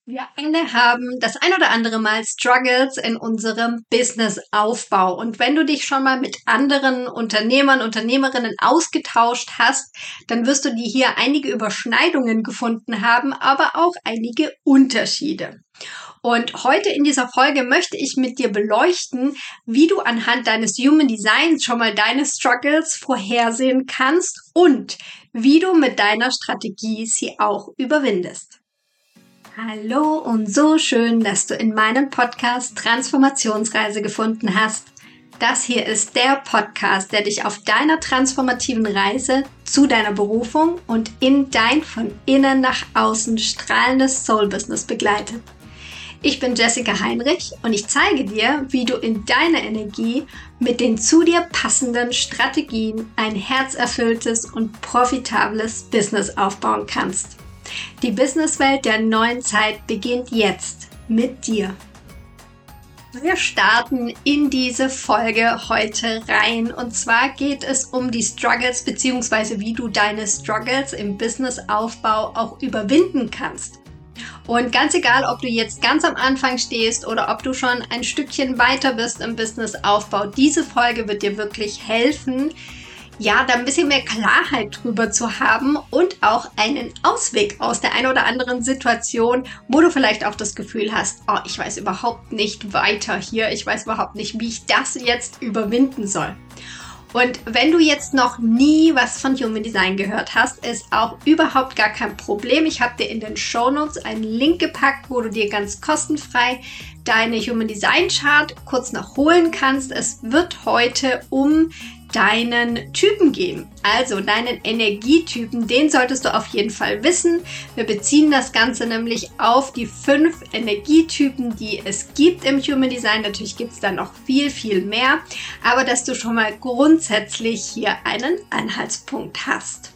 Wir alle haben das ein oder andere Mal Struggles in unserem Businessaufbau. Und wenn du dich schon mal mit anderen Unternehmern, Unternehmerinnen ausgetauscht hast, dann wirst du dir hier einige Überschneidungen gefunden haben, aber auch einige Unterschiede. Und heute in dieser Folge möchte ich mit dir beleuchten, wie du anhand deines Human Designs schon mal deine Struggles vorhersehen kannst und wie du mit deiner Strategie sie auch überwindest. Hallo und so schön, dass du in meinem Podcast Transformationsreise gefunden hast. Das hier ist der Podcast, der dich auf deiner transformativen Reise zu deiner Berufung und in dein von innen nach außen strahlendes Soul-Business begleitet. Ich bin Jessica Heinrich und ich zeige dir, wie du in deiner Energie mit den zu dir passenden Strategien ein herzerfülltes und profitables Business aufbauen kannst. Die Businesswelt der neuen Zeit beginnt jetzt mit dir. Wir starten in diese Folge heute rein und zwar geht es um die Struggles bzw. wie du deine Struggles im Businessaufbau auch überwinden kannst. Und ganz egal, ob du jetzt ganz am Anfang stehst oder ob du schon ein Stückchen weiter bist im Businessaufbau, diese Folge wird dir wirklich helfen, ja, da ein bisschen mehr Klarheit drüber zu haben und auch einen Ausweg aus der einen oder anderen Situation, wo du vielleicht auch das Gefühl hast, oh, ich weiß überhaupt nicht weiter hier, ich weiß überhaupt nicht, wie ich das jetzt überwinden soll. Und wenn du jetzt noch nie was von Human Design gehört hast, ist auch überhaupt gar kein Problem. Ich habe dir in den Shownotes einen Link gepackt, wo du dir ganz kostenfrei deine Human Design Chart kurz noch holen kannst. Es wird heute um deinen Typen gehen, also deinen Energietypen, den solltest du auf jeden Fall wissen. Wir beziehen das Ganze nämlich auf die 5 Energietypen, die es gibt im Human Design. Natürlich gibt es da noch viel, viel mehr, aber dass du schon mal grundsätzlich hier einen Anhaltspunkt hast.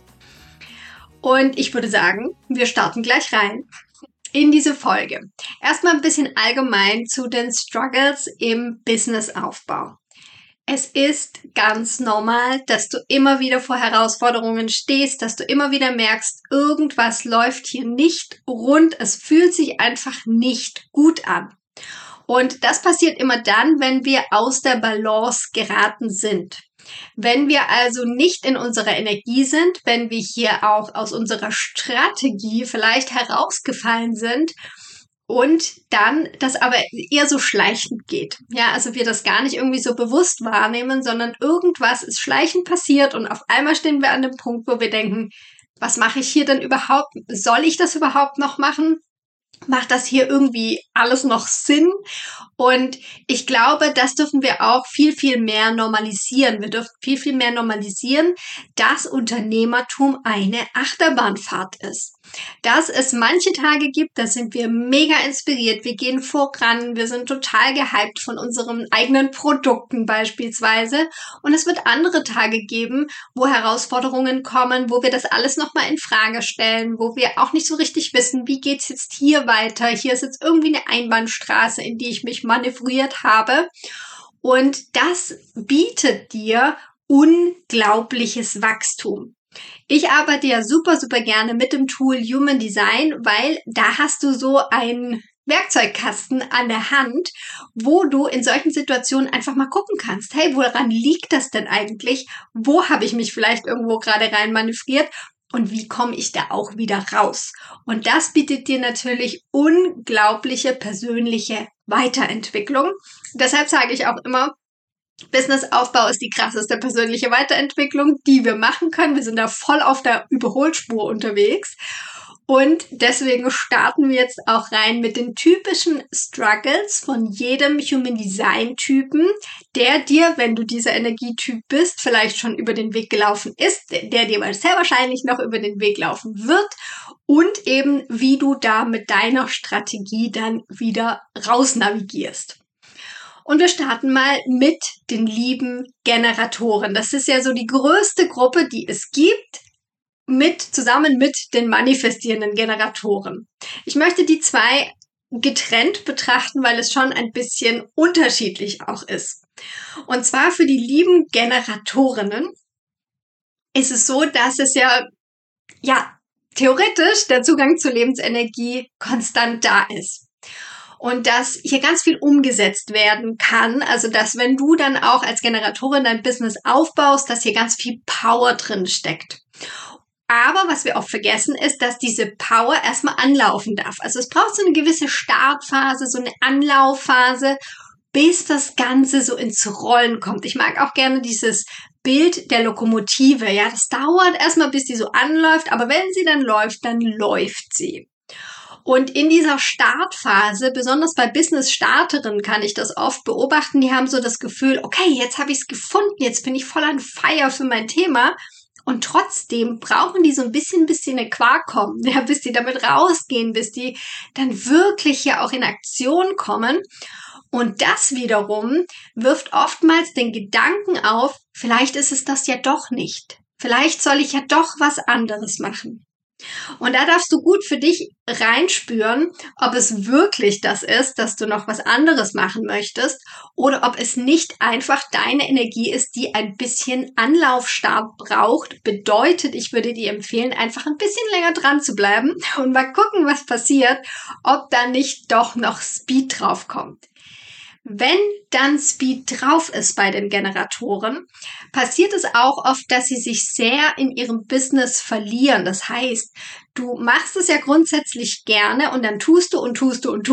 Und ich würde sagen, wir starten gleich rein in diese Folge. Erstmal ein bisschen allgemein zu den Struggles im Businessaufbau. Es ist ganz normal, dass du immer wieder vor Herausforderungen stehst, dass du immer wieder merkst, irgendwas läuft hier nicht rund, es fühlt sich einfach nicht gut an. Und das passiert immer dann, wenn wir aus der Balance geraten sind. Wenn wir also nicht in unserer Energie sind, wenn wir hier auch aus unserer Strategie vielleicht herausgefallen sind, und dann das aber eher so schleichend geht. Ja, also wir das gar nicht irgendwie so bewusst wahrnehmen, sondern irgendwas ist schleichend passiert und auf einmal stehen wir an dem Punkt, wo wir denken, was mache ich hier denn überhaupt? Soll ich das überhaupt noch machen? Macht das hier irgendwie alles noch Sinn? Und ich glaube, das dürfen wir auch viel, viel mehr normalisieren. Wir dürfen viel, viel mehr normalisieren, dass Unternehmertum eine Achterbahnfahrt ist. Dass es manche Tage gibt, da sind wir mega inspiriert, wir gehen voran, wir sind total gehypt von unseren eigenen Produkten beispielsweise. Und es wird andere Tage geben, wo Herausforderungen kommen, wo wir das alles nochmal in Frage stellen, wo wir auch nicht so richtig wissen, wie geht's jetzt hier weiter. Hier ist jetzt irgendwie eine Einbahnstraße, in die ich mich manövriert habe. Und das bietet dir unglaubliches Wachstum. Ich arbeite ja super, super gerne mit dem Tool Human Design, weil da hast du so einen Werkzeugkasten an der Hand, wo du in solchen Situationen einfach mal gucken kannst, hey, woran liegt das denn eigentlich? Wo habe ich mich vielleicht irgendwo gerade rein manövriert? Und wie komme ich da auch wieder raus? Und das bietet dir natürlich unglaubliche persönliche Weiterentwicklung. Deshalb sage ich auch immer, Businessaufbau ist die krasseste persönliche Weiterentwicklung, die wir machen können. Wir sind da voll auf der Überholspur unterwegs. Und deswegen starten wir jetzt auch rein mit den typischen Struggles von jedem Human Design Typen, der dir, wenn du dieser Energietyp bist, vielleicht schon über den Weg gelaufen ist, der dir sehr wahrscheinlich noch über den Weg laufen wird und eben wie du da mit deiner Strategie dann wieder rausnavigierst. Und wir starten mal mit den lieben Generatoren. Das ist ja so die größte Gruppe, die es gibt, zusammen mit den manifestierenden Generatoren. Ich möchte die 2 getrennt betrachten, weil es schon ein bisschen unterschiedlich auch ist. Und zwar für die lieben Generatorinnen ist es so, dass es ja theoretisch der Zugang zur Lebensenergie konstant da ist. Und dass hier ganz viel umgesetzt werden kann. Also, dass wenn du dann auch als Generatorin dein Business aufbaust, dass hier ganz viel Power drin steckt. Aber was wir oft vergessen ist, dass diese Power erstmal anlaufen darf. Also es braucht so eine gewisse Startphase, so eine Anlaufphase, bis das Ganze so ins Rollen kommt. Ich mag auch gerne dieses Bild der Lokomotive. Ja, das dauert erstmal, bis die so anläuft. Aber wenn sie dann läuft sie. Und in dieser Startphase, besonders bei Business-Starterinnen kann ich das oft beobachten, die haben so das Gefühl, okay, jetzt habe ich es gefunden, jetzt bin ich voll an Feier für mein Thema. Und trotzdem brauchen die so ein bisschen, bis die in den Quark kommen, ja, bis die damit rausgehen, bis die dann wirklich ja auch in Aktion kommen. Und das wiederum wirft oftmals den Gedanken auf, vielleicht ist es das ja doch nicht. Vielleicht soll ich ja doch was anderes machen. Und da darfst du gut für dich reinspüren, ob es wirklich das ist, dass du noch was anderes machen möchtest oder ob es nicht einfach deine Energie ist, die ein bisschen Anlaufstart braucht. Bedeutet, ich würde dir empfehlen, einfach ein bisschen länger dran zu bleiben und mal gucken, was passiert, ob da nicht doch noch Speed drauf kommt. Wenn dann Speed drauf ist bei den Generatoren, passiert es auch oft, dass sie sich sehr in ihrem Business verlieren. Das heißt, du machst es ja grundsätzlich gerne und dann tust du und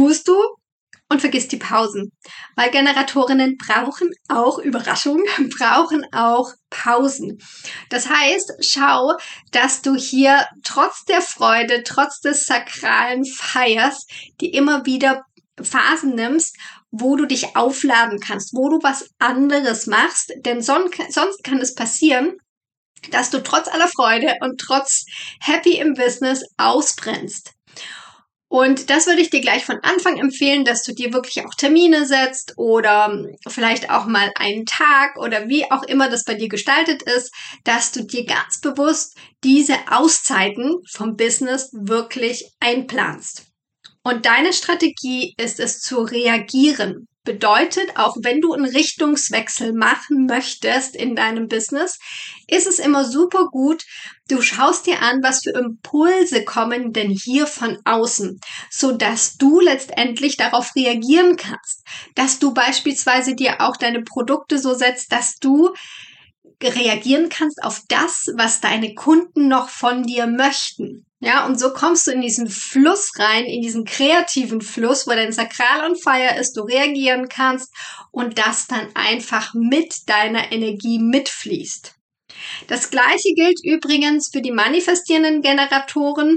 vergisst die Pausen. Weil Generatorinnen brauchen auch Überraschungen, brauchen auch Pausen. Das heißt, schau, dass du hier trotz der Freude, trotz des sakralen Feiers, die immer wieder Phasen nimmst, wo du dich aufladen kannst, wo du was anderes machst, denn sonst kann es passieren, dass du trotz aller Freude und trotz Happy im Business ausbrennst. Und das würde ich dir gleich von Anfang empfehlen, dass du dir wirklich auch Termine setzt oder vielleicht auch mal einen Tag oder wie auch immer das bei dir gestaltet ist, dass du dir ganz bewusst diese Auszeiten vom Business wirklich einplanst. Und deine Strategie ist es zu reagieren. Bedeutet, auch wenn du einen Richtungswechsel machen möchtest in deinem Business, ist es immer super gut, du schaust dir an, was für Impulse kommen denn hier von außen, so dass du letztendlich darauf reagieren kannst. Dass du beispielsweise dir auch deine Produkte so setzt, dass du reagieren kannst auf das, was deine Kunden noch von dir möchten. Ja, und so kommst du in diesen Fluss rein, in diesen kreativen Fluss, wo dein Sakral on Fire ist, du reagieren kannst und das dann einfach mit deiner Energie mitfließt. Das Gleiche gilt übrigens für die manifestierenden Generatoren,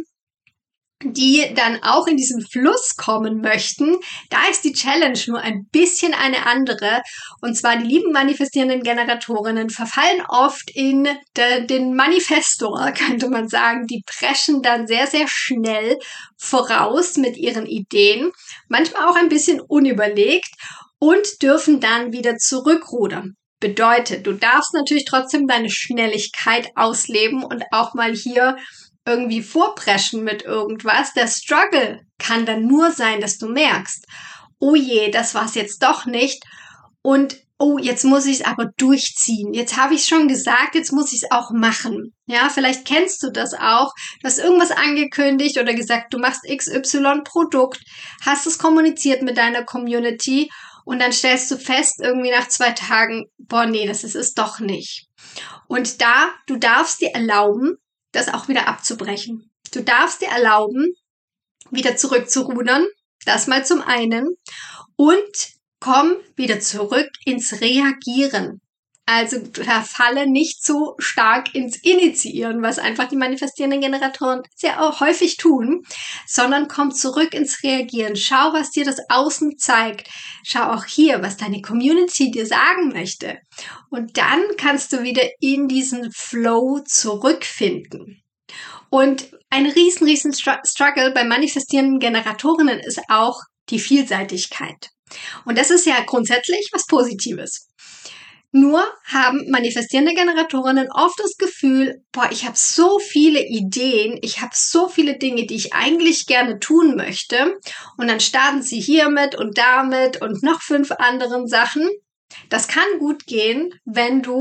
die dann auch in diesen Fluss kommen möchten. Da ist die Challenge nur ein bisschen eine andere. Und zwar die lieben manifestierenden Generatorinnen verfallen oft in den Manifestor, könnte man sagen. Die preschen dann sehr, sehr schnell voraus mit ihren Ideen. Manchmal auch ein bisschen unüberlegt und dürfen dann wieder zurückrudern. Bedeutet, du darfst natürlich trotzdem deine Schnelligkeit ausleben und auch mal hier irgendwie vorpreschen mit irgendwas. Der Struggle kann dann nur sein, dass du merkst, oh je, das war's jetzt doch nicht und oh, jetzt muss ich es aber durchziehen. Jetzt habe ich es schon gesagt, jetzt muss ich es auch machen. Ja, vielleicht kennst du das auch. Du hast irgendwas angekündigt oder gesagt, du machst XY-Produkt, hast es kommuniziert mit deiner Community und dann stellst du fest, irgendwie nach 2 Tagen, boah, nee, das ist es doch nicht. Und du darfst dir erlauben, das auch wieder abzubrechen. Du darfst dir erlauben, wieder zurückzurudern, das mal zum einen, und komm wieder zurück ins Reagieren. Also verfalle nicht so stark ins Initiieren, was einfach die manifestierenden Generatoren sehr auch häufig tun, sondern komm zurück ins Reagieren. Schau, was dir das Außen zeigt. Schau auch hier, was deine Community dir sagen möchte. Und dann kannst du wieder in diesen Flow zurückfinden. Und ein riesen Struggle bei manifestierenden Generatorinnen ist auch die Vielseitigkeit. Und das ist ja grundsätzlich was Positives. Nur haben manifestierende Generatorinnen oft das Gefühl, boah, ich habe so viele Ideen, ich habe so viele Dinge, die ich eigentlich gerne tun möchte. Und dann starten sie hiermit und damit und noch 5 anderen Sachen. Das kann gut gehen, wenn du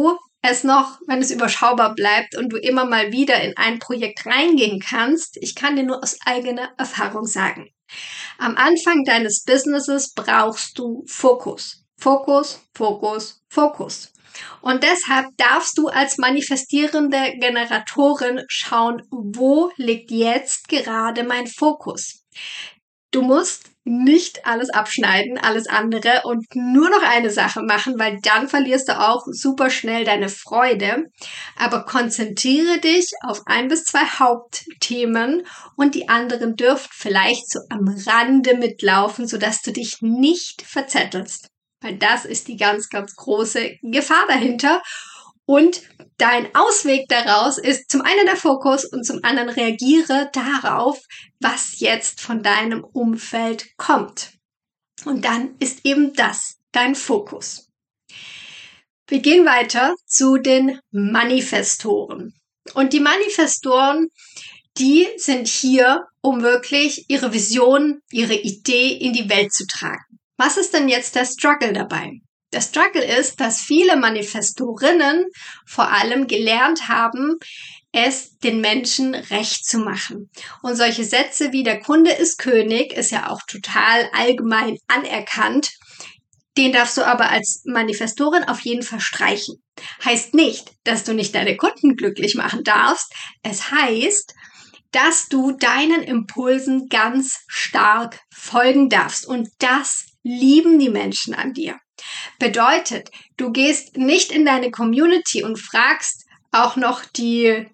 es noch, wenn es überschaubar bleibt und du immer mal wieder in ein Projekt reingehen kannst, ich kann dir nur aus eigener Erfahrung sagen. Am Anfang deines Businesses brauchst du Fokus. Fokus, Fokus, Fokus. Und deshalb darfst du als manifestierende Generatorin schauen, wo liegt jetzt gerade mein Fokus. Du musst nicht alles abschneiden, alles andere und nur noch eine Sache machen, weil dann verlierst du auch super schnell deine Freude. Aber konzentriere dich auf 1 bis 2 Hauptthemen und die anderen dürfen vielleicht so am Rande mitlaufen, sodass du dich nicht verzettelst. Weil das ist die ganz, ganz große Gefahr dahinter. Und dein Ausweg daraus ist zum einen der Fokus und zum anderen reagiere darauf, was jetzt von deinem Umfeld kommt. Und dann ist eben das dein Fokus. Wir gehen weiter zu den Manifestoren. Und die Manifestoren, die sind hier, um wirklich ihre Vision, ihre Idee in die Welt zu tragen. Was ist denn jetzt der Struggle dabei? Der Struggle ist, dass viele Manifestorinnen vor allem gelernt haben, es den Menschen recht zu machen. Und solche Sätze wie der Kunde ist König ist ja auch total allgemein anerkannt. Den darfst du aber als Manifestorin auf jeden Fall streichen. Heißt nicht, dass du nicht deine Kunden glücklich machen darfst. Es heißt, dass du deinen Impulsen ganz stark folgen darfst. Und das lieben die Menschen an dir. Bedeutet, du gehst nicht in deine Community und fragst auch noch die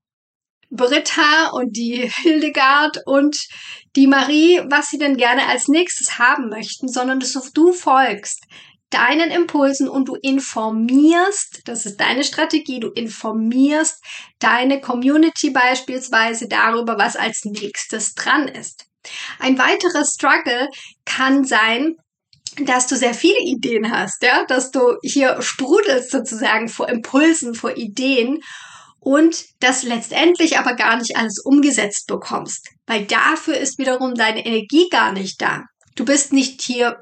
Britta und die Hildegard und die Marie, was sie denn gerne als nächstes haben möchten, sondern du folgst deinen Impulsen und du informierst, das ist deine Strategie, du informierst deine Community beispielsweise darüber, was als nächstes dran ist. Ein weiterer Struggle kann sein, dass du sehr viele Ideen hast, ja, dass du hier sprudelst sozusagen vor Impulsen, vor Ideen und das letztendlich aber gar nicht alles umgesetzt bekommst, weil dafür ist wiederum deine Energie gar nicht da. Du bist nicht hier,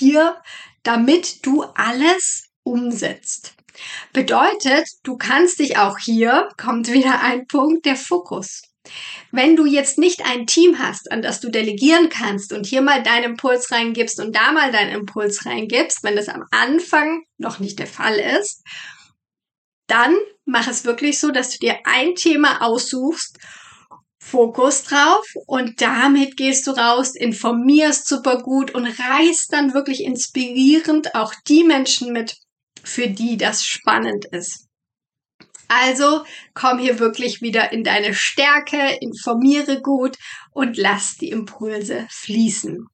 damit du alles umsetzt. Bedeutet, du kannst dich auch hier, kommt wieder ein Punkt, der Fokus. Wenn du jetzt nicht ein Team hast, an das du delegieren kannst und hier mal deinen Impuls reingibst und da mal deinen Impuls reingibst, wenn das am Anfang noch nicht der Fall ist, dann mach es wirklich so, dass du dir ein Thema aussuchst, Fokus drauf und damit gehst du raus, informierst super gut und reißt dann wirklich inspirierend auch die Menschen mit, für die das spannend ist. Also komm hier wirklich wieder in deine Stärke, informiere gut und lass die Impulse fließen.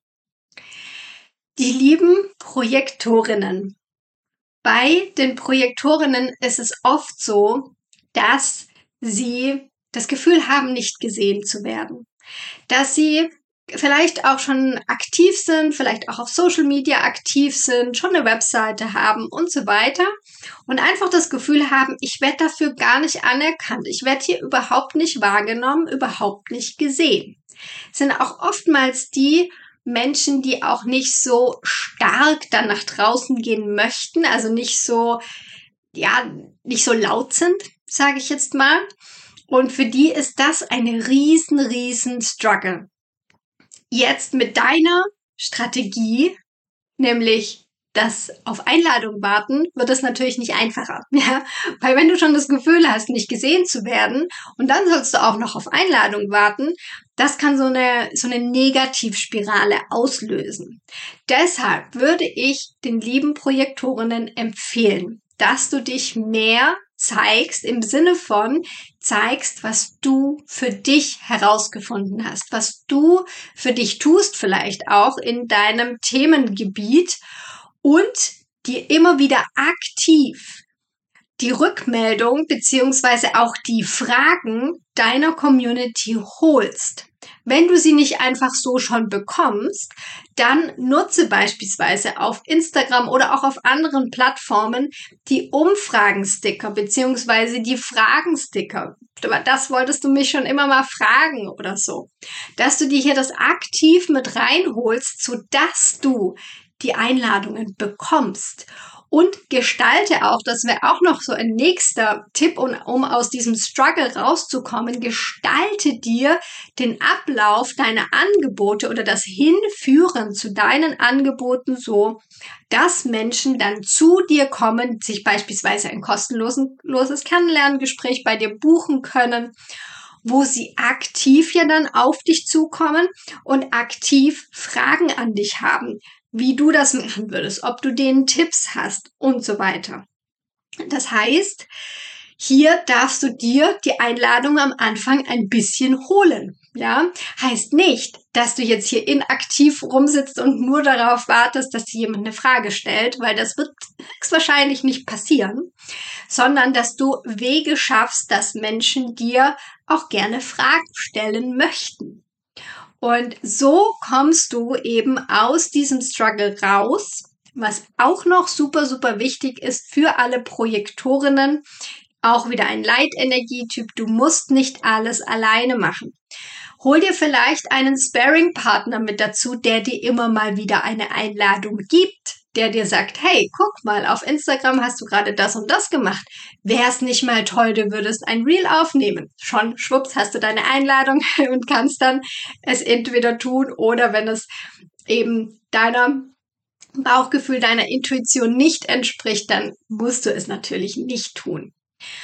Die lieben Projektorinnen. Bei den Projektorinnen ist es oft so, dass sie das Gefühl haben, nicht gesehen zu werden. Dass sie vielleicht auch schon aktiv sind, vielleicht auch auf Social Media aktiv sind, schon eine Webseite haben und so weiter und einfach das Gefühl haben, ich werde dafür gar nicht anerkannt, ich werde hier überhaupt nicht wahrgenommen, überhaupt nicht gesehen. Es sind auch oftmals die Menschen, die auch nicht so stark dann nach draußen gehen möchten, also nicht so laut sind, sage ich jetzt mal. Und für die ist das eine riesen Struggle. Jetzt mit deiner Strategie, nämlich das auf Einladung warten, wird es natürlich nicht einfacher. Ja? Weil wenn du schon das Gefühl hast, nicht gesehen zu werden und dann sollst du auch noch auf Einladung warten, das kann so eine Negativspirale auslösen. Deshalb würde ich den lieben Projektorinnen empfehlen, dass du dich mehr zeigst, im Sinne von zeigst, was du für dich herausgefunden hast, was du für dich tust, vielleicht auch in deinem Themengebiet und dir immer wieder aktiv die Rückmeldung beziehungsweise auch die Fragen deiner Community holst. Wenn du sie nicht einfach so schon bekommst, dann nutze beispielsweise auf Instagram oder auch auf anderen Plattformen die Umfragensticker beziehungsweise die Fragensticker. Das wolltest du mich schon immer mal fragen oder so. Dass du dir hier das aktiv mit reinholst, sodass du die Einladungen bekommst. Und gestalte auch, das wäre auch noch so ein nächster Tipp, um aus diesem Struggle rauszukommen, gestalte dir den Ablauf deiner Angebote oder das Hinführen zu deinen Angeboten so, dass Menschen dann zu dir kommen, sich beispielsweise ein kostenloses Kennenlerngespräch bei dir buchen können, wo sie aktiv ja dann auf dich zukommen und aktiv Fragen an dich haben, wie du das machen würdest, ob du denen Tipps hast und so weiter. Das heißt, hier darfst du dir die Einladung am Anfang ein bisschen holen. Ja, heißt nicht, dass du jetzt hier inaktiv rumsitzt und nur darauf wartest, dass dir jemand eine Frage stellt, weil das wird höchstwahrscheinlich nicht passieren, sondern dass du Wege schaffst, dass Menschen dir auch gerne Fragen stellen möchten. Und so kommst du eben aus diesem Struggle raus, was auch noch super, super wichtig ist für alle Projektorinnen. Auch wieder ein Leitenergietyp. Du musst nicht alles alleine machen. Hol dir vielleicht einen Sparring-Partner mit dazu, der dir immer mal wieder eine Einladung gibt, der dir sagt, hey, guck mal, auf Instagram hast du gerade das und das gemacht. Wär's nicht mal toll, du würdest ein Reel aufnehmen. Schon, schwupps, hast du deine Einladung und kannst dann es entweder tun oder wenn es eben deiner Bauchgefühl, deiner Intuition nicht entspricht, dann musst du es natürlich nicht tun.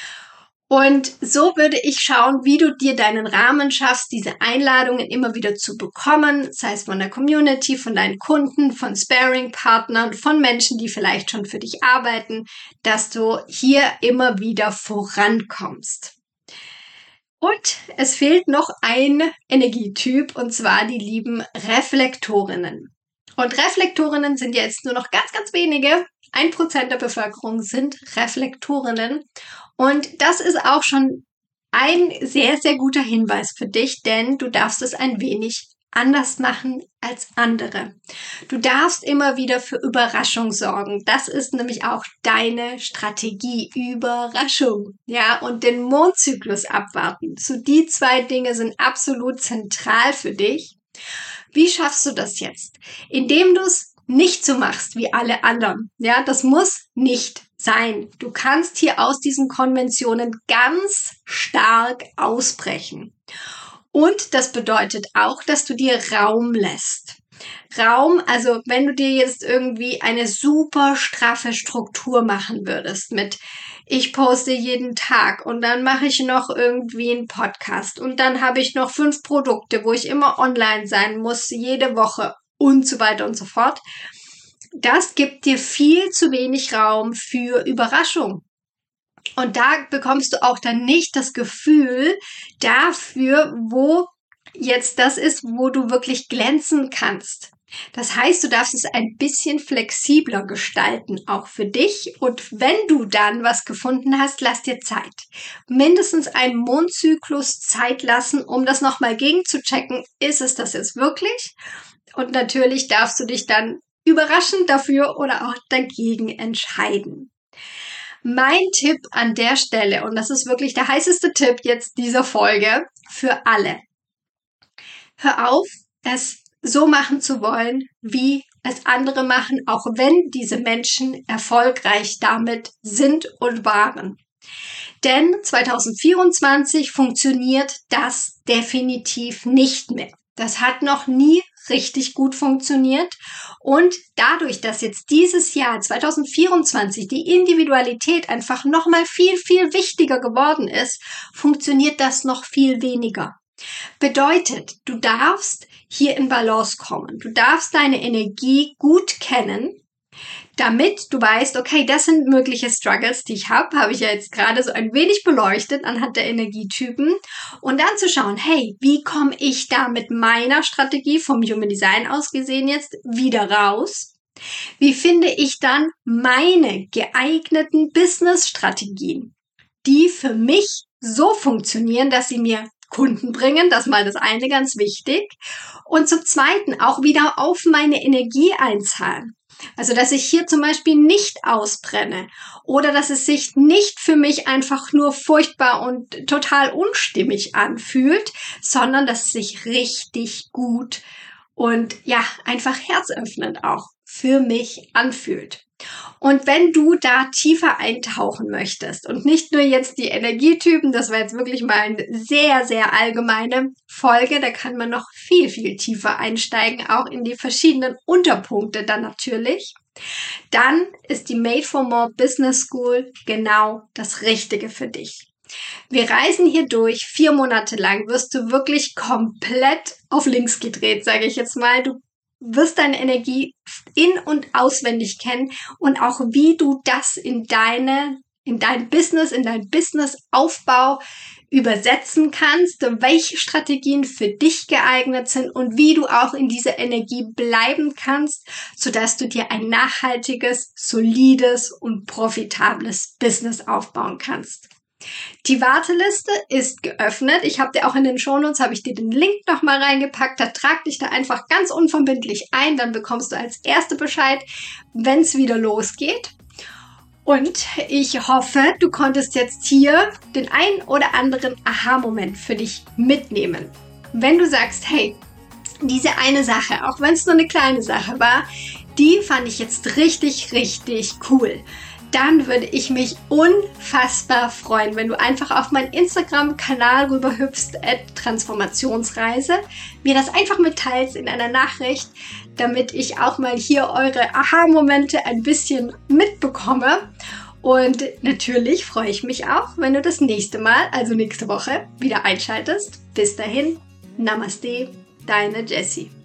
Und so würde ich schauen, wie du dir deinen Rahmen schaffst, diese Einladungen immer wieder zu bekommen, sei es von der Community, von deinen Kunden, von Sparring-Partnern, von Menschen, die vielleicht schon für dich arbeiten, dass du hier immer wieder vorankommst. Und es fehlt noch ein Energietyp, und zwar die lieben Reflektorinnen. Und Reflektorinnen sind jetzt nur noch ganz, ganz wenige. 1% der Bevölkerung sind Reflektorinnen. Und das ist auch schon ein sehr, sehr guter Hinweis für dich, denn du darfst es ein wenig anders machen als andere. Du darfst immer wieder für Überraschung sorgen. Das ist nämlich auch deine Strategie. Überraschung. Ja, und den Mondzyklus abwarten. So die 2 Dinge sind absolut zentral für dich. Wie schaffst du das jetzt? Indem du es nicht so machst wie alle anderen. Ja, das muss nicht sein. Du kannst hier aus diesen Konventionen ganz stark ausbrechen. Und das bedeutet auch, dass du dir Raum lässt. Raum, also wenn du dir jetzt irgendwie eine super straffe Struktur machen würdest mit ich poste jeden Tag und dann mache ich noch irgendwie einen Podcast und dann habe ich noch 5 Produkte, wo ich immer online sein muss, jede Woche und so weiter und so fort. Das gibt dir viel zu wenig Raum für Überraschung. Und da bekommst du auch dann nicht das Gefühl dafür, wo jetzt das ist, wo du wirklich glänzen kannst. Das heißt, du darfst es ein bisschen flexibler gestalten, auch für dich. Und wenn du dann was gefunden hast, lass dir Zeit. Mindestens einen Mondzyklus Zeit lassen, um das nochmal gegenzuchecken. Ist es das jetzt wirklich? Und natürlich darfst du dich dann überraschend dafür oder auch dagegen entscheiden. Mein Tipp an der Stelle, und das ist wirklich der heißeste Tipp jetzt dieser Folge für alle. Hör auf, es so machen zu wollen, wie es andere machen, auch wenn diese Menschen erfolgreich damit sind und waren. Denn 2024 funktioniert das definitiv nicht mehr. Das hat noch nie richtig gut funktioniert. Und dadurch, dass jetzt dieses Jahr 2024 die Individualität einfach nochmal viel, viel wichtiger geworden ist, funktioniert das noch viel weniger. Bedeutet, du darfst hier in Balance kommen. Du darfst deine Energie gut kennen, damit du weißt, okay, das sind mögliche Struggles, die ich habe ich ja jetzt gerade so ein wenig beleuchtet anhand der Energietypen und dann zu schauen, hey, wie komme ich da mit meiner Strategie vom Human Design aus gesehen jetzt wieder raus? Wie finde ich dann meine geeigneten Business-Strategien, die für mich so funktionieren, dass sie mir Kunden bringen, das mal das eine ganz wichtig und zum Zweiten auch wieder auf meine Energie einzahlen. Also, dass ich hier zum Beispiel nicht ausbrenne oder dass es sich nicht für mich einfach nur furchtbar und total unstimmig anfühlt, sondern dass es sich richtig gut und ja, einfach herzöffnend auch für mich anfühlt. Und wenn du da tiefer eintauchen möchtest und nicht nur jetzt die Energietypen, das war jetzt wirklich mal eine sehr, sehr allgemeine Folge, da kann man noch viel, viel tiefer einsteigen, auch in die verschiedenen Unterpunkte dann natürlich, dann ist die Made for More Business School genau das Richtige für dich. Wir reisen hier durch, 4 Monate lang wirst du wirklich komplett auf links gedreht, sage ich jetzt mal. Du wirst deine Energie in- und auswendig kennen und auch wie du das in dein Business, in dein Businessaufbau übersetzen kannst, welche Strategien für dich geeignet sind und wie du auch in dieser Energie bleiben kannst, sodass du dir ein nachhaltiges, solides und profitables Business aufbauen kannst. Die Warteliste ist geöffnet. Ich habe dir auch in den Shownotes, habe ich dir den Link nochmal reingepackt. Da trag dich da einfach ganz unverbindlich ein. Dann bekommst du als Erste Bescheid, wenn es wieder losgeht. Und ich hoffe, du konntest jetzt hier den einen oder anderen Aha-Moment für dich mitnehmen. Wenn du sagst, hey, diese eine Sache, auch wenn es nur eine kleine Sache war, die fand ich jetzt richtig, richtig cool, dann würde ich mich unfassbar freuen, wenn du einfach auf meinen Instagram-Kanal rüberhüpfst, @Transformationsreise, mir das einfach mitteilst in einer Nachricht, damit ich auch mal hier eure Aha-Momente ein bisschen mitbekomme. Und natürlich freue ich mich auch, wenn du das nächste Mal, also nächste Woche, wieder einschaltest. Bis dahin, Namaste, deine Jessie.